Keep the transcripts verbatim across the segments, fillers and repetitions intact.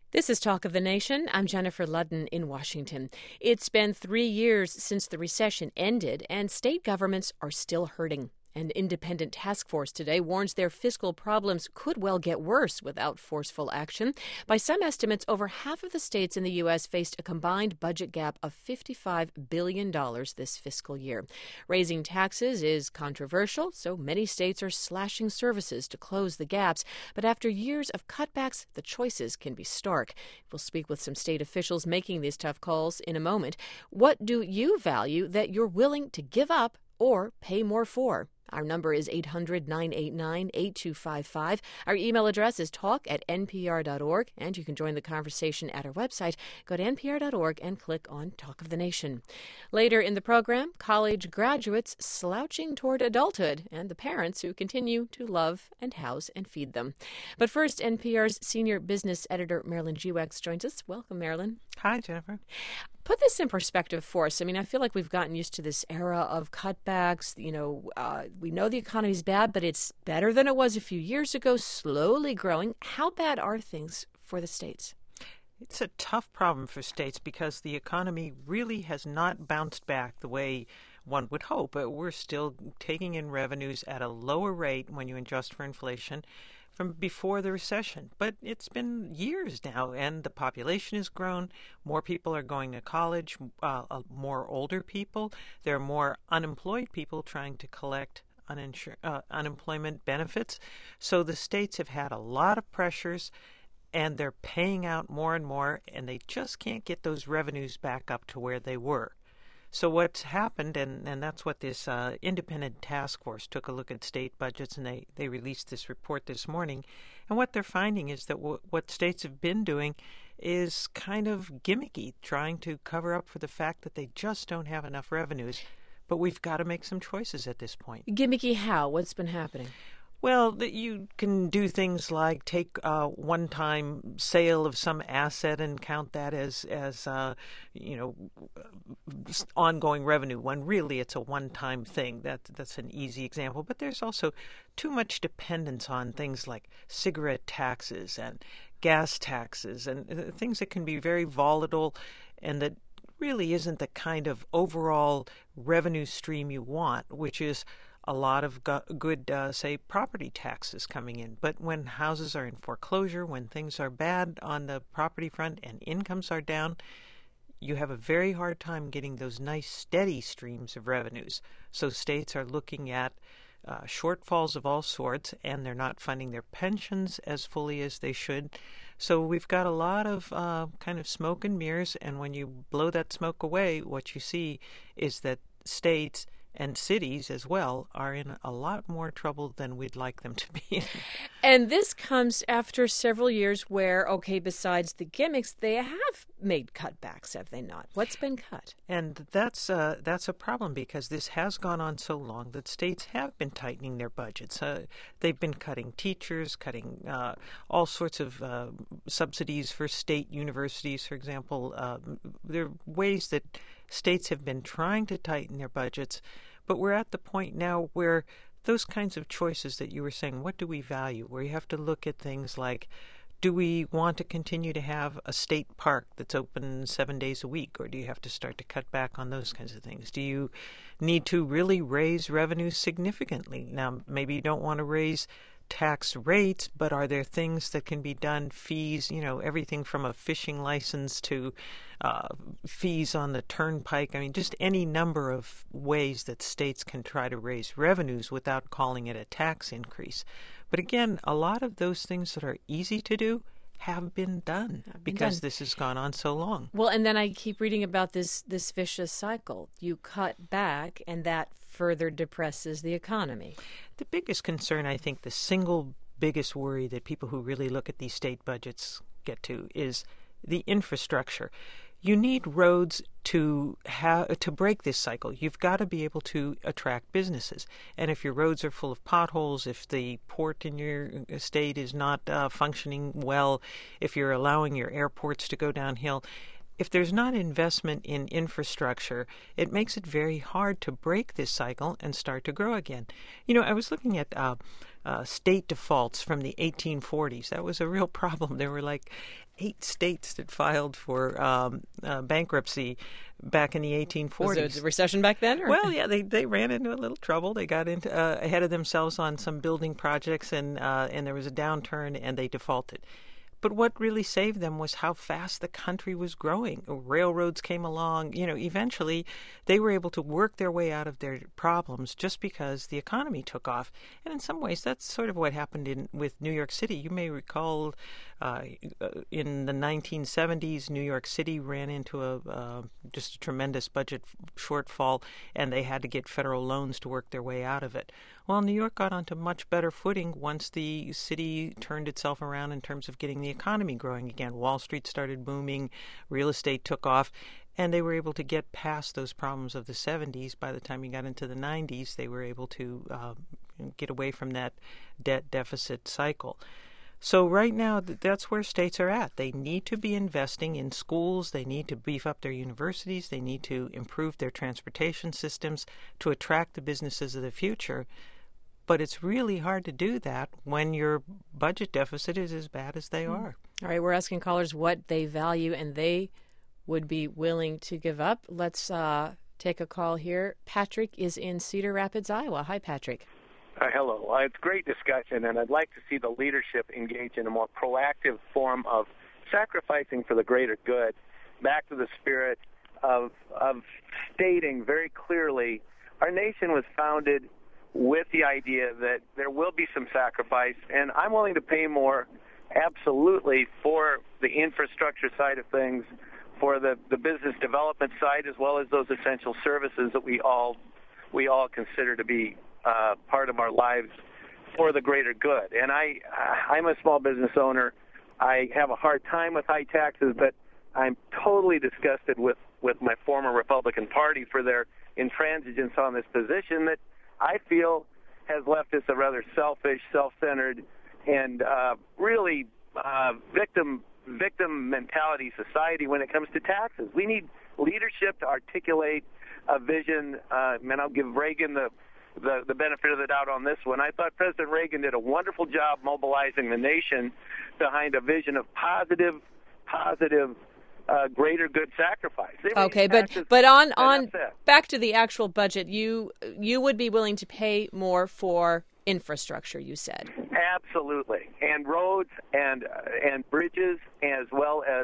This is Talk of the Nation. I'm Jennifer Ludden in Washington. It's been three years since the recession ended, and state governments are still hurting. An independent task force today warns their fiscal problems could well get worse without forceful action. By some estimates, over half of the states in the U S faced a combined budget gap of fifty-five billion dollars this fiscal year. Raising taxes is controversial, so many states are slashing services to close the gaps. But after years of cutbacks, the choices can be stark. We'll speak with some state officials making these tough calls in a moment. What do you value that you're willing to give up or pay more for? Our number is eight hundred, nine eight nine, eight two five five. Our email address is talk at n p r dot org, and you can join the conversation at our website. Go to n p r dot org and click on Talk of the Nation. Later in the program, college graduates slouching toward adulthood and the parents who continue to love and house and feed them. But first, N P R's senior business editor Marilyn Gewex joins us. Welcome, Marilyn. Hi, Jennifer. Put this in perspective for us. I mean, I feel like we've gotten used to this era of cutbacks. You know, uh, we know the economy's bad, but it's better than it was a few years ago, slowly growing. How bad are things for the states? It's a tough problem for states because the economy really has not bounced back the way one would hope. We're still taking in revenues at a lower rate when you adjust for inflation from before the recession. But it's been years now, and the population has grown. More people are going to college, uh, uh, more older people. There are more unemployed people trying to collect uninsur- uh, unemployment benefits. So the states have had a lot of pressures, and they're paying out more and more, and they just can't get those revenues back up to where they were. So what's happened, and, and that's what this uh, independent task force took a look at state budgets, and they, they released this report this morning. And what they're finding is that w- what states have been doing is kind of gimmicky, trying to cover up for the fact that they just don't have enough revenues. But we've got to make some choices at this point. Gimmicky how? What's been happening? Well, you can do things like take a one-time sale of some asset and count that as, as uh, you know, ongoing revenue, when really it's a one-time thing. That, that's an easy example. But there's also too much dependence on things like cigarette taxes and gas taxes and things that can be very volatile and that really isn't the kind of overall revenue stream you want, which is a lot of go- good, uh, say, property taxes coming in. But when houses are in foreclosure, when things are bad on the property front and incomes are down, you have a very hard time getting those nice, steady streams of revenues. So states are looking at uh, shortfalls of all sorts, and they're not funding their pensions as fully as they should. So we've got a lot of uh, kind of smoke and mirrors, and when you blow that smoke away, what you see is that states and cities as well are in a lot more trouble than we'd like them to be in. And this comes after several years where, okay, besides the gimmicks, they have made cutbacks, have they not? What's been cut? And that's uh, that's a problem because this has gone on so long that states have been tightening their budgets. Uh, they've been cutting teachers, cutting uh, all sorts of uh, subsidies for state universities, for example. Uh, there are ways that states have been trying to tighten their budgets, but we're at the point now where those kinds of choices that you were saying, what do we value, where you have to look at things like, do we want to continue to have a state park that's open seven days a week, or do you have to start to cut back on those kinds of things? Do you need to really raise revenues significantly? Now, maybe you don't want to raise tax rates, but are there things that can be done, fees, you know, everything from a fishing license to uh, fees on the turnpike? I mean, just any number of ways that states can try to raise revenues without calling it a tax increase. But again, a lot of those things that are easy to do have been done have been because done. This has gone on so long. Well, and then I keep reading about this this vicious cycle. You cut back, and that further depresses the economy. The biggest concern, I think, the single biggest worry that people who really look at these state budgets get to is the infrastructure. You need roads to have to break this cycle. You've got to be able to attract businesses. And if your roads are full of potholes, if the port in your state is not uh, functioning well, if you're allowing your airports to go downhill, if there's not investment in infrastructure, it makes it very hard to break this cycle and start to grow again. You know, I was looking at uh, uh, state defaults from the eighteen forties. That was a real problem. There were like eight states that filed for um, uh, bankruptcy back in the eighteen forties. Was there a recession back then? Or? Well, yeah, they, they ran into a little trouble. They got into uh, ahead of themselves on some building projects, and uh, and there was a downturn, and they defaulted. But what really saved them was how fast the country was growing. Railroads came along. You know, eventually they were able to work their way out of their problems just because the economy took off. And in some ways, that's sort of what happened in with New York City. You may recall uh, in the nineteen seventies, New York City ran into a uh, just a tremendous budget shortfall, and they had to get federal loans to work their way out of it. Well, New York got onto much better footing once the city turned itself around in terms of getting the economy growing again. Wall Street started booming, real estate took off, and they were able to get past those problems of the seventies. By the time you got into the nineties, they were able to uh, get away from that debt deficit cycle. So right now, that's where states are at. They need to be investing in schools. They need to beef up their universities. They need to improve their transportation systems to attract the businesses of the future. But it's really hard to do that when your budget deficit is as bad as they are. All right, we're asking callers what they value and they would be willing to give up. Let's uh, take a call here. Patrick is in Cedar Rapids, Iowa. Hi, Patrick. Uh, hello. Uh, it's great discussion, and I'd like to see the leadership engage in a more proactive form of sacrificing for the greater good, back to the spirit of, of stating very clearly our nation was founded with the idea that there will be some sacrifice, and I'm willing to pay more absolutely for the infrastructure side of things, for the, the business development side, as well as those essential services that we all we all consider to be uh, part of our lives for the greater good. And I, I'm a small business owner. I have a hard time with high taxes, but I'm totally disgusted with, with my former Republican Party for their intransigence on this position that I feel has left us a rather selfish, self-centered, and uh, really uh, victim victim mentality society when it comes to taxes. We need leadership to articulate a vision, uh, and I'll give Reagan the, the, the benefit of the doubt on this one. I thought President Reagan did a wonderful job mobilizing the nation behind a vision of positive, positive Uh, greater good sacrifice. Okay, but but on on back to the actual budget, you you would be willing to pay more for infrastructure, you said. Absolutely, and roads and uh, and bridges, as well as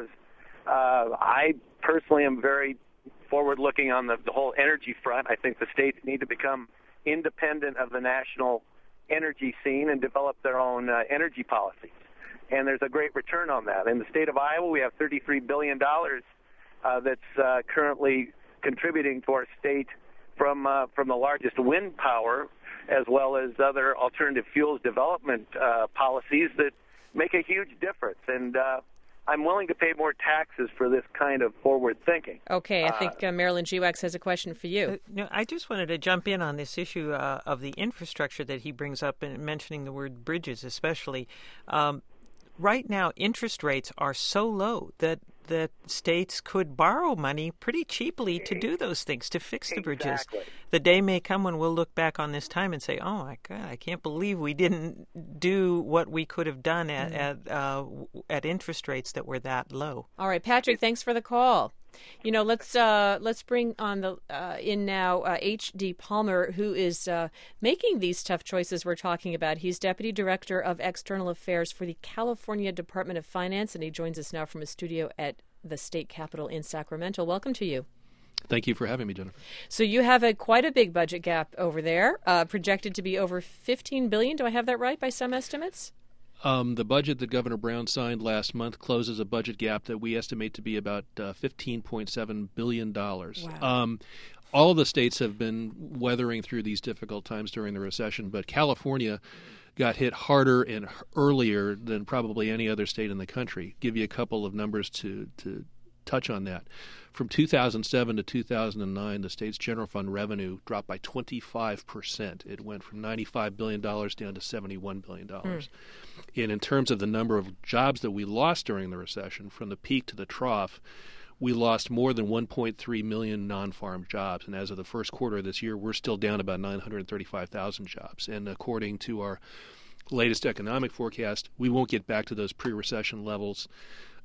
uh, I personally am very forward-looking on the, the whole energy front. I think the states need to become independent of the national energy scene and develop their own uh, energy policies. And there's a great return on that. In the state of Iowa, we have thirty-three billion dollars uh, that's uh, currently contributing to our state from uh, from the largest wind power, as well as other alternative fuels development uh, policies that make a huge difference. And uh, I'm willing to pay more taxes for this kind of forward thinking. Okay, I think uh, Marilyn Giwax has a question for you. Uh, no, I just wanted to jump in on this issue uh, of the infrastructure that he brings up, and mentioning the word bridges especially. Um, Right now, interest rates are so low that, that states could borrow money pretty cheaply to do those things, to fix the bridges. Exactly. The day may come when we'll look back on this time and say, oh, my God, I can't believe we didn't do what we could have done at, mm-hmm. at, uh, at interest rates that were that low. All right, Patrick, thanks for the call. You know, let's uh, let's bring on the uh, in now uh, H D Palmer, who is uh, making these tough choices we're talking about. He's Deputy Director of External Affairs for the California Department of Finance, and he joins us now from a studio at the state capitol in Sacramento. Welcome to you. Thank you for having me, Jennifer. So you have a quite a big budget gap over there, uh, projected to be over fifteen billion dollars. Do I have that right by some estimates? Um, the budget that Governor Brown signed last month closes a budget gap that we estimate to be about uh, fifteen point seven billion dollars. Wow. Um, all of the states have been weathering through these difficult times during the recession, but California got hit harder and earlier than probably any other state in the country. Give you a couple of numbers to, to touch on that. From two thousand seven to two thousand nine, the state's general fund revenue dropped by twenty-five percent. It went from ninety-five billion dollars down to seventy-one billion dollars. Mm. And in terms of the number of jobs that we lost during the recession, from the peak to the trough, we lost more than one point three million non-farm jobs. And as of the first quarter of this year, we're still down about nine hundred thirty-five thousand jobs. And according to our latest economic forecast, we won't get back to those pre-recession levels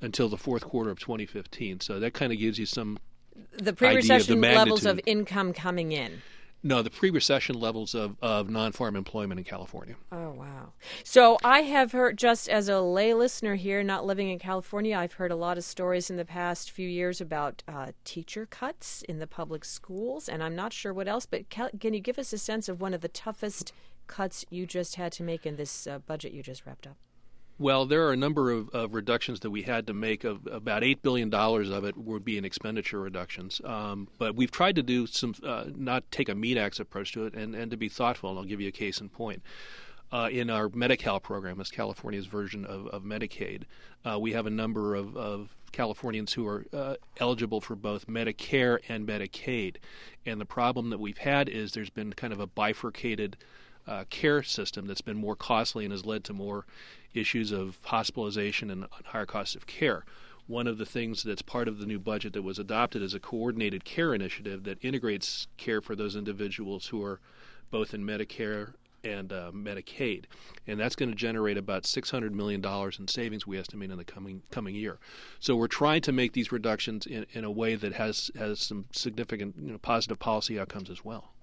until the fourth quarter of twenty fifteen. So that kind of gives you some the pre-recession idea of the levels of magnitude. income coming in. No, the pre-recession levels of, of non-farm employment in California. Oh, wow. So I have heard, just as a lay listener here, not living in California, I've heard a lot of stories in the past few years about uh, teacher cuts in the public schools, and I'm not sure what else, but can you give us a sense of one of the toughest cuts you just had to make in this uh, budget you just wrapped up? Well, there are a number of, of reductions that we had to make. Of about eight billion dollars of it would be in expenditure reductions. Um, but we've tried to do some, uh, not take a meat axe approach to it, and, and to be thoughtful. And I'll give you a case in point. Uh, in our Medi-Cal program, as California's version of, of Medicaid, uh, we have a number of, of Californians who are uh, eligible for both Medicare and Medicaid. And the problem that we've had is there's been kind of a bifurcated uh, care system that's been more costly and has led to more issues of hospitalization and higher costs of care. One of the things that's part of the new budget that was adopted is a coordinated care initiative that integrates care for those individuals who are both in Medicare and uh, Medicaid. And that's going to generate about six hundred million dollars in savings, we estimate, in the coming coming year. So we're trying to make these reductions in, in a way that has, has some significant, you know, positive policy outcomes as well.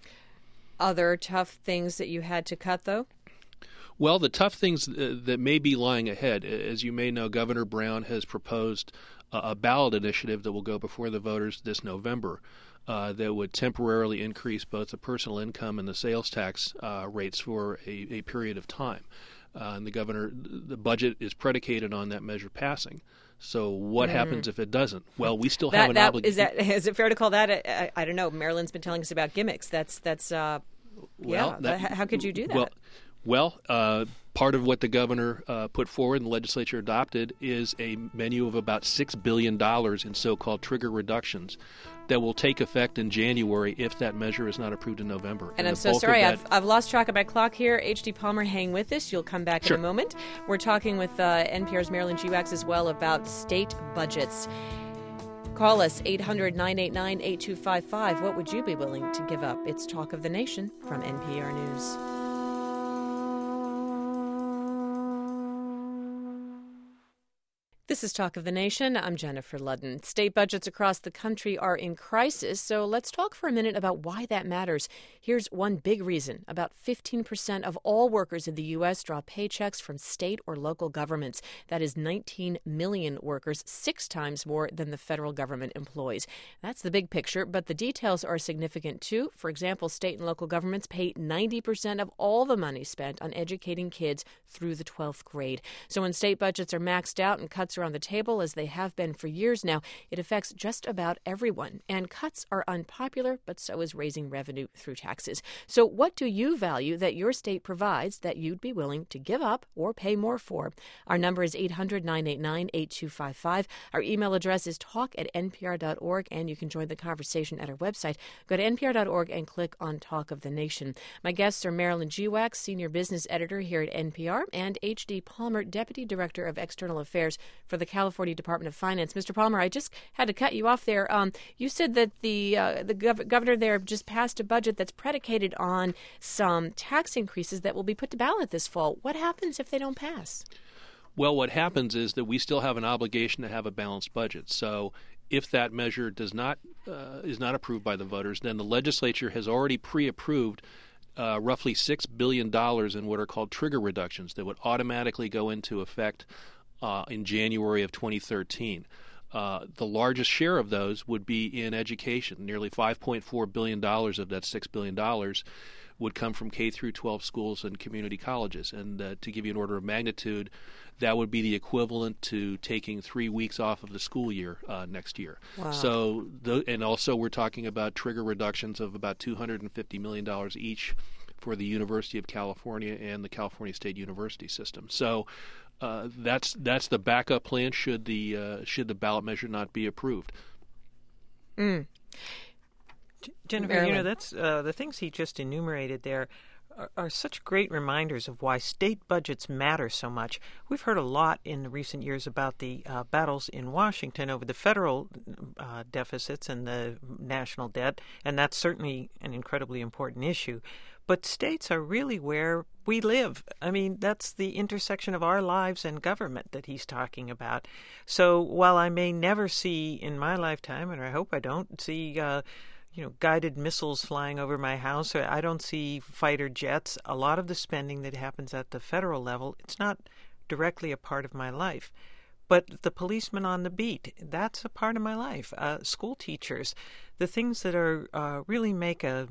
Other tough things that you had to cut, though? Well, the tough things that may be lying ahead, as you may know, Governor Brown has proposed a ballot initiative that will go before the voters this November uh, that would temporarily increase both the personal income and the sales tax uh, rates for a, a period of time. Uh, and the governor, the budget is predicated on that measure passing. So what mm. happens if it doesn't? Well, we still that, have an that, obligation. Is that is it fair to call that? A, I, I don't know. Marilyn's been telling us about gimmicks. That's that's. Uh, well, yeah. That, how could you do that? Well, Well, uh, part of what the governor uh, put forward and the legislature adopted is a menu of about six billion dollars in so-called trigger reductions that will take effect in January if that measure is not approved in November. And, and I'm the so bulk sorry, of I've, I've lost track of my clock here. H D. Palmer, hang with us. You'll come back sure. in a moment. We're talking with uh, N P R's Marilyn Gewax as well about state budgets. Call us, eight hundred, nine eight nine, eight two five five. What would you be willing to give up? It's Talk of the Nation from N P R News. This is Talk of the Nation. I'm Jennifer Ludden. State budgets across the country are in crisis, so let's talk for a minute about why that matters. Here's one big reason. About fifteen percent of all workers in the U S draw paychecks from state or local governments. That is nineteen million workers, six times more than the federal government employs. That's the big picture, but the details are significant too. For example, state and local governments pay ninety percent of all the money spent on educating kids through the twelfth grade. So when state budgets are maxed out and cuts are on the table, as they have been for years now, it affects just about everyone. And cuts are unpopular, but so is raising revenue through taxes. So what do you value that your state provides that you'd be willing to give up or pay more for? Our number is eight hundred, nine eight nine, eight two five five. Our email address is talk at n p r dot org, and you can join the conversation at our website. Go to n p r dot org and click on Talk of the Nation. My guests are Marilyn Gewax, Senior Business Editor here at N P R, and H D. Palmer, Deputy Director of External Affairs for the California Department of Finance. Mister Palmer, I just had to cut you off there. Um, you said that the uh, the gov- governor there just passed a budget that's predicated on some tax increases that will be put to ballot this fall. What happens if they don't pass? Well, what happens is that we still have an obligation to have a balanced budget. So if that measure does not uh, is not approved by the voters, then the legislature has already pre-approved uh, roughly six billion dollars in what are called trigger reductions that would automatically go into effect Uh, in January of twenty thirteen. Uh, the largest share of those would be in education. Nearly five point four billion dollars of that six billion dollars would come from K through twelve schools and community colleges. And uh, to give you an order of magnitude, that would be the equivalent to taking three weeks off of the school year uh, next year. Wow. So, the, and also we're talking about trigger reductions of about two hundred fifty million dollars each for the University of California and the California State University system. So Uh, that's that's the backup plan should the uh, should the ballot measure not be approved. Mm. Jennifer, you know, that's uh, the things he just enumerated there are, are such great reminders of why state budgets matter so much. We've heard a lot in the recent years about the uh, battles in Washington over the federal uh, deficits and the national debt, and that's certainly an incredibly important issue. But states are really where we live. I mean, that's the intersection of our lives and government that he's talking about. So while I may never see in my lifetime, and I hope I don't, see uh, you know, guided missiles flying over my house, or I don't see fighter jets, a lot of the spending that happens at the federal level, it's not directly a part of my life. But the policeman on the beat, that's a part of my life. Uh, school teachers, the things that are uh, really make a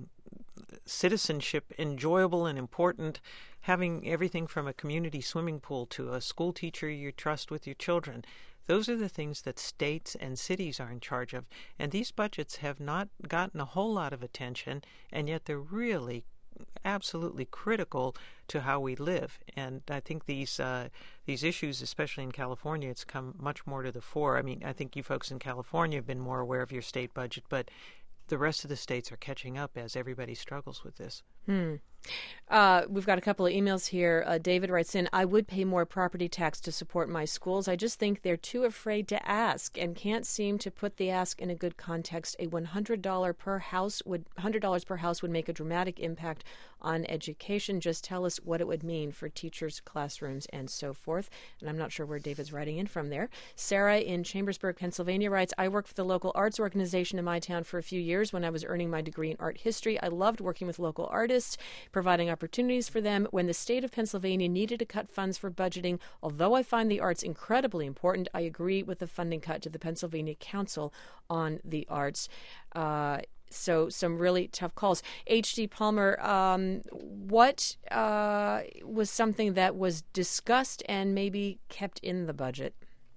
citizenship enjoyable and important, having everything from a community swimming pool to a school teacher you trust with your children. Those are the things that states and cities are in charge of. And these budgets have not gotten a whole lot of attention, and yet they're really absolutely critical to how we live. And I think these uh, these issues, especially in California, it's come much more to the fore. I mean, I think you folks in California have been more aware of your state budget, but the rest of the states are catching up as everybody struggles with this. Hmm. Uh, we've got a couple of emails here. Uh, David writes in, I would pay more property tax to support my schools. I just think they're too afraid to ask and can't seem to put the ask in a good context. A one hundred dollars per house would one hundred dollars per house would make a dramatic impact on education. Just tell us what it would mean for teachers, classrooms, and so forth. And I'm not sure where David's writing in from there. Sarah in Chambersburg, Pennsylvania writes, I worked for the local arts organization in my town for a few years when I was earning my degree in art history. I loved working with local artists, providing opportunities for them. When the state of Pennsylvania needed to cut funds for budgeting, although I find the arts incredibly important, I agree with the funding cut to the Pennsylvania Council on the Arts. Uh, so some really tough calls. H D. Palmer, um, what uh, was something that was discussed and maybe kept in the budget?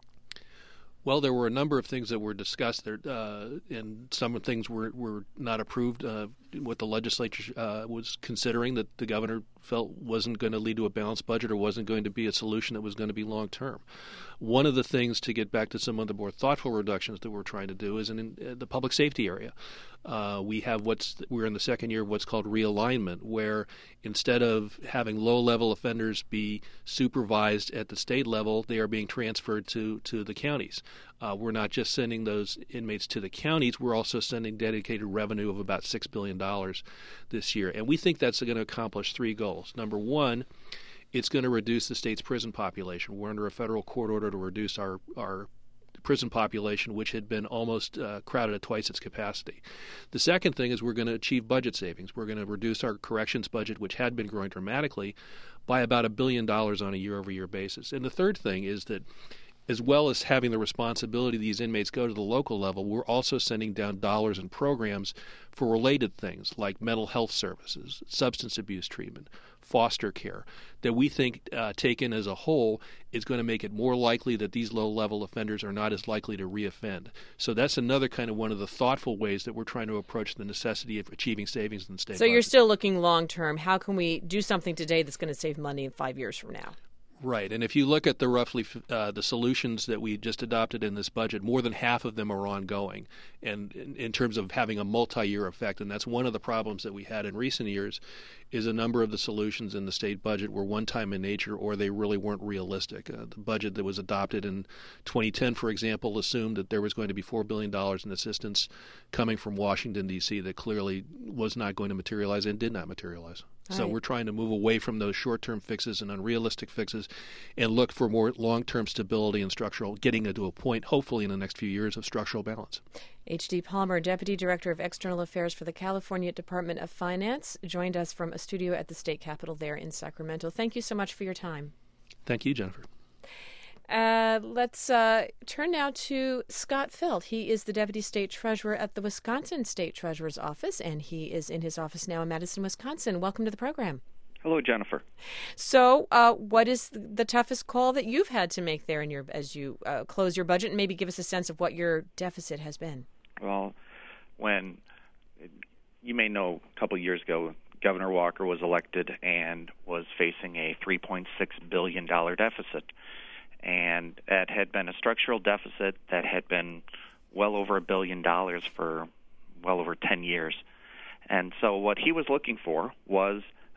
Well, there were a number of things that were discussed there, uh, and some things were, were not approved. Uh, what the legislature uh, was considering that the governor felt wasn't going to lead to a balanced budget or wasn't going to be a solution that was going to be long-term. One of the things, to get back to some of the more thoughtful reductions that we're trying to do, is in, in the public safety area. Uh, we have what's we're in the second year of what's called realignment, where instead of having low-level offenders be supervised at the state level, they are being transferred to, to the counties. Uh, we're not just sending those inmates to the counties, we're also sending dedicated revenue of about six billion dollars this year. And we think that's going to accomplish three goals. Number one, it's going to reduce the state's prison population. We're under a federal court order to reduce our, our prison population, which had been almost uh, crowded at twice its capacity. The second thing is we're going to achieve budget savings. We're going to reduce our corrections budget, which had been growing dramatically, by about a billion dollars on a year-over-year basis. And the third thing is that as well as having the responsibility these inmates go to the local level, we're also sending down dollars and programs for related things like mental health services, substance abuse treatment, foster care, that we think uh, taken as a whole is going to make it more likely that these low-level offenders are not as likely to reoffend. So that's another kind of one of the thoughtful ways that we're trying to approach the necessity of achieving savings in the state So budget. You're still looking long-term. How can we do something today that's going to save money in five years from now? Right, and if you look at the roughly uh, the solutions that we just adopted in this budget, more than half of them are ongoing, and in, in terms of having a multi-year effect. And that's one of the problems that we had in recent years, is a number of the solutions in the state budget were one-time in nature, or they really weren't realistic. Uh, the budget that was adopted in twenty ten, for example, assumed that there was going to be four billion dollars in assistance coming from Washington, D C that clearly was not going to materialize and did not materialize. So right. We're trying to move away from those short-term fixes and unrealistic fixes and look for more long-term stability and structural, getting to a point, hopefully in the next few years, of structural balance. H D. Palmer, Deputy Director of External Affairs for the California Department of Finance, joined us from a studio at the state capitol there in Sacramento. Thank you so much for your time. Thank you, Jennifer. Uh, let's uh, turn now to Scott Feld. He is the Deputy State Treasurer at the Wisconsin State Treasurer's Office, and he is in his office now in Madison, Wisconsin. Welcome to the program. Hello, Jennifer. So, uh, what is the toughest call that you've had to make there in your as you uh, close your budget, and maybe give us a sense of what your deficit has been? Well, when you may know, a couple of years ago, Governor Walker was elected and was facing a three point six billion dollars deficit. And it had been a structural deficit that had been well over a billion dollars for well over ten years. And so what he was looking for was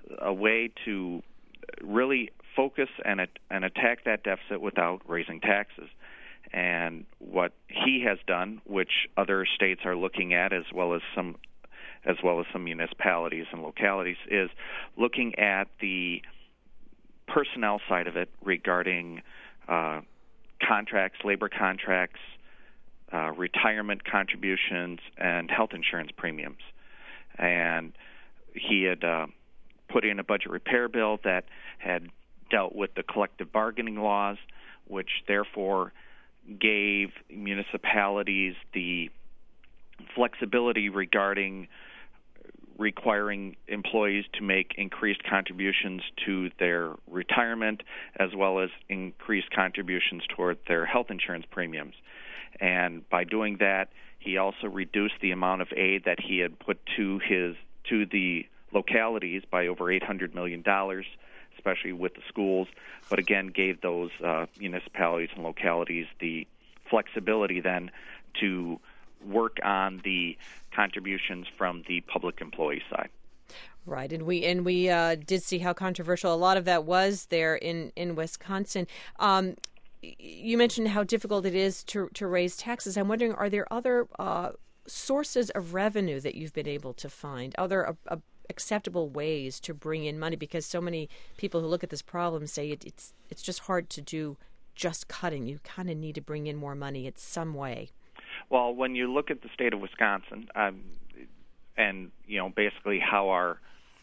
a way to really focus and and attack that deficit without raising taxes. And what he has done, which other states are looking at, as well as some as well as some municipalities and localities, is looking at the personnel side of it regarding uh, contracts, labor contracts, uh, retirement contributions, and health insurance premiums. And he had uh, put in a budget repair bill that had dealt with the collective bargaining laws, which therefore gave municipalities the flexibility regarding requiring employees to make increased contributions to their retirement as well as increased contributions toward their health insurance premiums. And by doing that, he also reduced the amount of aid that he had put to his to the localities by over eight hundred million dollars, especially with the schools, but again gave those uh, municipalities and localities the flexibility then to work on the contributions from the public employee side. Right, and we and we uh, did see how controversial a lot of that was there in in Wisconsin. Um, you mentioned how difficult it is to to raise taxes. I'm wondering, are there other uh, sources of revenue that you've been able to find, other uh, uh, acceptable ways to bring in money? Because so many people who look at this problem say it, it's it's just hard to do just cutting. You kind of need to bring in more money in some way. Well, when you look at the state of Wisconsin, um, and you know basically how our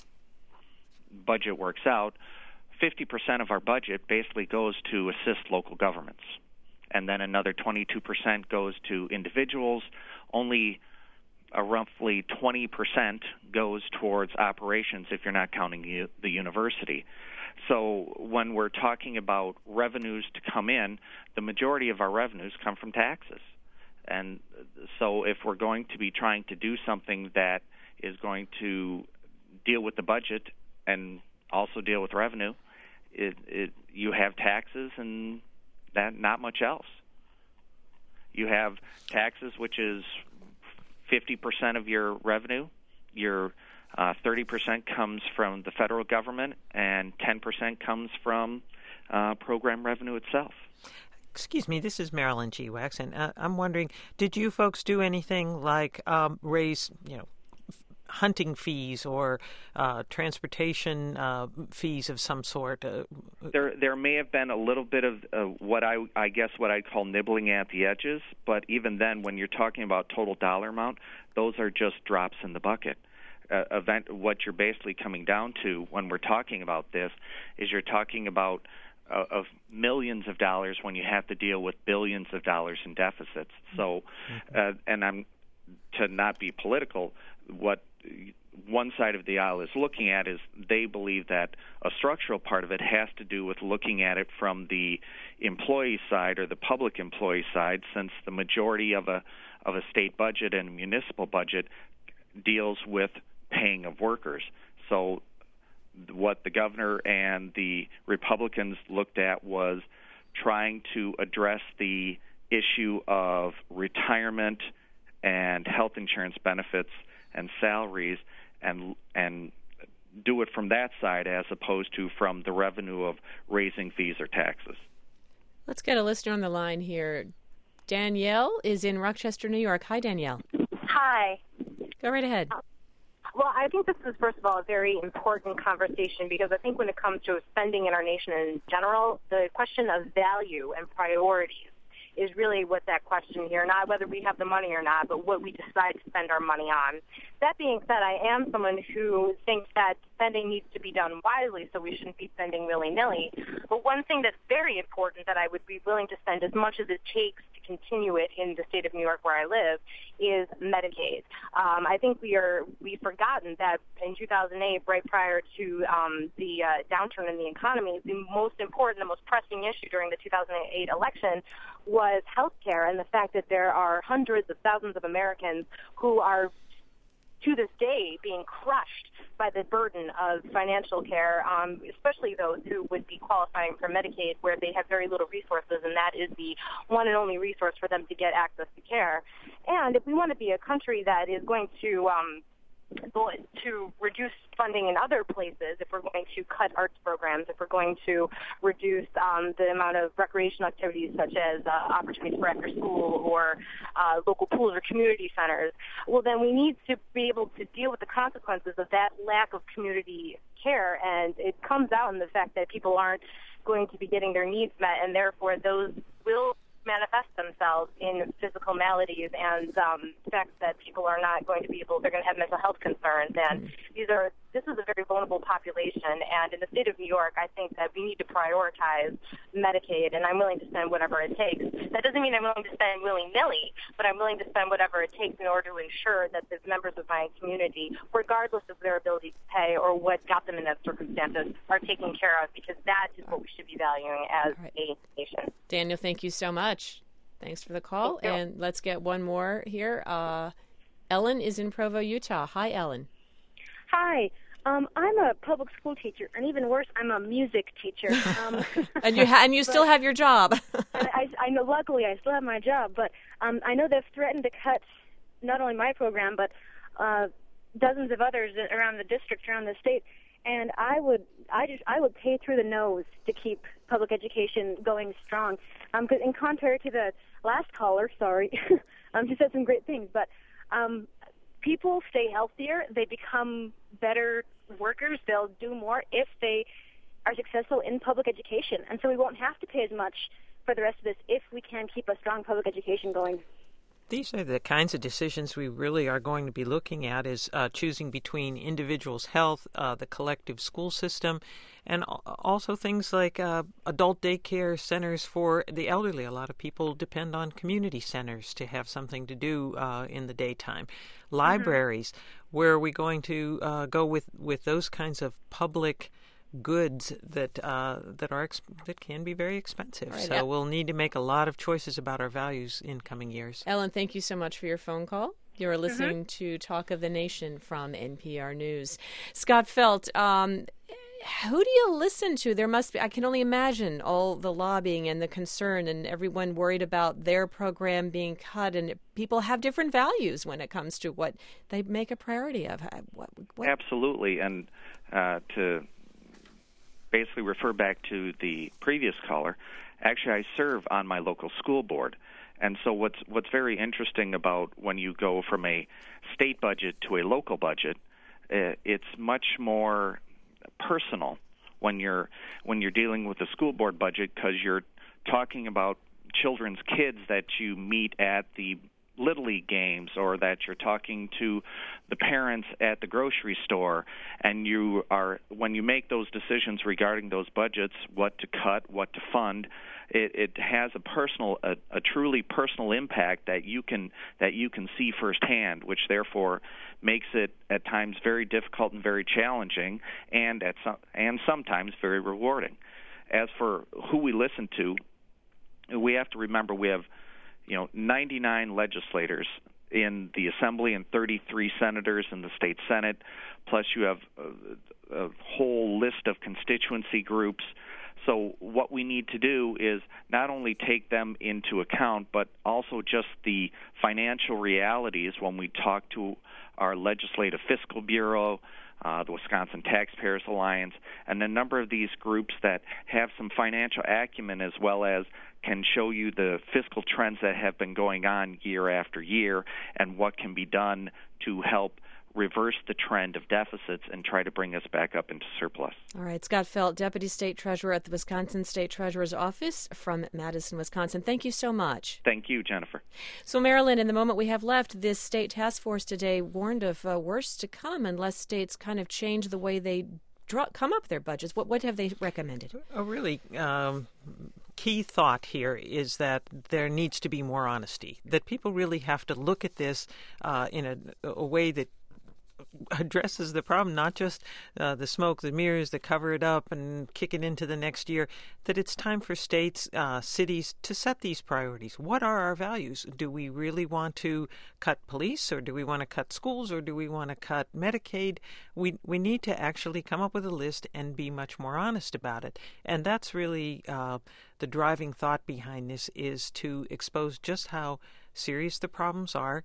budget works out, fifty percent of our budget basically goes to assist local governments, and then another twenty-two percent goes to individuals. Only a roughly twenty percent goes towards operations if you're not counting u- the university. So when we're talking about revenues to come in, the majority of our revenues come from taxes. And so if we're going to be trying to do something that is going to deal with the budget and also deal with revenue, it, it, you have taxes and that not much else. You have taxes, which is fifty percent of your revenue. Your uh, thirty percent comes from the federal government, and ten percent comes from uh, program revenue itself. Excuse me, this is Marilyn G. Wax, and uh, I'm wondering, did you folks do anything like um, raise, you know, f- hunting fees or uh, transportation uh, fees of some sort? Uh, there, there may have been a little bit of uh, what I, I guess, what I'd call nibbling at the edges. But even then, when you're talking about total dollar amount, those are just drops in the bucket. Uh, event, what you're basically coming down to when we're talking about this is you're talking about Uh, of millions of dollars when you have to deal with billions of dollars in deficits. So, uh, and I'm to not be political, what one side of the aisle is looking at is they believe that a structural part of it has to do with looking at it from the employee side or the public employee side, since the majority of a of a state budget and a municipal budget deals with paying of workers. So what the governor and the Republicans looked at was trying to address the issue of retirement and health insurance benefits and salaries and and do it from that side as opposed to from the revenue of raising fees or taxes. Let's get a listener on the line here. Danielle is in Rochester, New York. Hi, Danielle. Hi. Go right ahead. Well, I think this is, first of all, a very important conversation because I think when it comes to spending in our nation in general, the question of value and priorities is really what that question here, not whether we have the money or not, but what we decide to spend our money on. That being said, I am someone who thinks that spending needs to be done wisely, so we shouldn't be spending willy-nilly. But one thing that's very important that I would be willing to spend as much as it takes to continue it in the state of New York where I live is Medicaid. Um, I think we are, we've forgotten that in two thousand eight, right prior to um, the uh, downturn in the economy, the most important, the most pressing issue during the two thousand eight election was health care and the fact that there are hundreds of thousands of Americans who are to this day being crushed by the burden of financial care, um, especially those who would be qualifying for Medicaid where they have very little resources, and that is the one and only resource for them to get access to care. And if we want to be a country that is going to um, to reduce funding in other places, if we're going to cut arts programs, if we're going to reduce um, the amount of recreational activities such as uh, opportunities for after school or uh, local pools or community centers, well, then we need to be able to deal with the consequences of that lack of community care. And it comes out in the fact that people aren't going to be getting their needs met, and therefore those will manifest themselves in physical maladies and um, the fact that people are not going to be able, they're going to have mental health concerns. And these are, this is a very vulnerable population. And in the state of New York, I think that we need to prioritize Medicaid, and I'm willing to spend whatever it takes. That doesn't mean I'm willing to spend willy-nilly, but I'm willing to spend whatever it takes in order to ensure that the members of my community, regardless of their ability to pay or what got them in that circumstances, are taken care of, because that is what we should be valuing as right. a nation. Daniel, thank you so much. Thanks for the call. And let's get one more here. Uh, Ellen is in Provo, Utah. Hi, Ellen. Hi. Um, I'm a public school teacher, and even worse, I'm a music teacher. Um, and you ha- and you still have your job. and I, I know. Luckily, I still have my job, but um, I know they've threatened to cut not only my program, but uh, dozens of others around the district, around the state. And I would, I just, I would pay through the nose to keep public education going strong. Um, 'cause in contrary to the last caller, sorry, um, she said some great things, but um, people stay healthier. They become better workers. They'll do more if they are successful in public education. And so we won't have to pay as much for the rest of this if we can keep a strong public education going. These are the kinds of decisions we really are going to be looking at, is uh, choosing between individuals' health, uh, the collective school system, and also things like uh, adult daycare centers for the elderly. A lot of people depend on community centers to have something to do uh, in the daytime. Libraries, mm-hmm. where are we going to uh, go with, with those kinds of public goods that uh, that are ex- that can be very expensive. Right, so yeah. We'll need to make a lot of choices about our values in coming years. Ellen, thank you so much for your phone call. You're listening mm-hmm. to Talk of the Nation from N P R News. Scott Felt, um, who do you listen to? There must be, I can only imagine all the lobbying and the concern and everyone worried about their program being cut, and people have different values when it comes to what they make a priority of. What, what? Absolutely, and uh, to basically refer back to the previous caller, actually I serve on my local school board. And so what's what's very interesting about when you go from a state budget to a local budget, uh, it's much more personal when you're when you're dealing with a school board budget, because you're talking about children's kids that you meet at the Little League games, or that you're talking to the parents at the grocery store, and you are, when you make those decisions regarding those budgets, what to cut, what to fund, it, it has a personal, a, a truly personal impact that you can that you can see firsthand, which therefore makes it at times very difficult and very challenging, and at some, and sometimes very rewarding. As for who we listen to, we have to remember we have you know, ninety-nine legislators in the Assembly and thirty-three senators in the state Senate, plus you have a, a whole list of constituency groups. So what we need to do is not only take them into account, but also just the financial realities when we talk to our Legislative Fiscal Bureau, uh, the Wisconsin Taxpayers Alliance, and a number of these groups that have some financial acumen, as well as can show you the fiscal trends that have been going on year after year and what can be done to help reverse the trend of deficits and try to bring us back up into surplus. All right. Scott Felt, Deputy State Treasurer at the Wisconsin State Treasurer's Office from Madison, Wisconsin. Thank you so much. Thank you, Jennifer. So, Marilyn, in the moment we have left, this state task force today warned of uh, worse to come unless states kind of change the way they draw, come up their budgets. What, what have they recommended? Oh, really? Um, key thought here is that there needs to be more honesty, that people really have to look at this uh, in a, a way that addresses the problem, not just uh, the smoke, the mirrors that cover it up and kick it into the next year, that it's time for states, uh, cities to set these priorities. What are our values? Do we really want to cut police, or do we want to cut schools, or do we want to cut Medicaid? We we need to actually come up with a list and be much more honest about it. And that's really uh, the driving thought behind this, is to expose just how serious the problems are,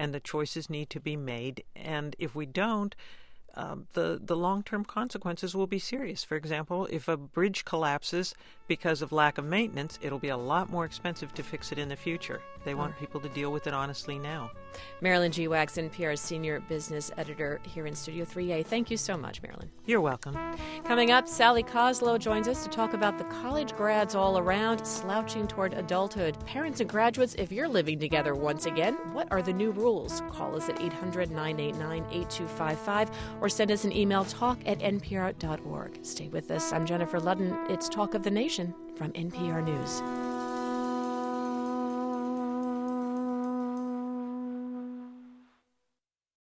and the choices need to be made. And if we don't, Um, the, the long-term consequences will be serious. For example, if a bridge collapses because of lack of maintenance, it'll be a lot more expensive to fix it in the future. They want people to deal with it honestly now. Marilyn G. Wax, N P R's senior business editor here in Studio three A. Thank you so much, Marilyn. You're welcome. Coming up, Sally Koslow joins us to talk about the college grads all around slouching toward adulthood. Parents and graduates, if you're living together once again, what are the new rules? Call us at eight hundred, nine eight nine, eight two five five or send us an email, talk at n p r dot org. Stay with us. I'm Jennifer Ludden. It's Talk of the Nation from N P R News.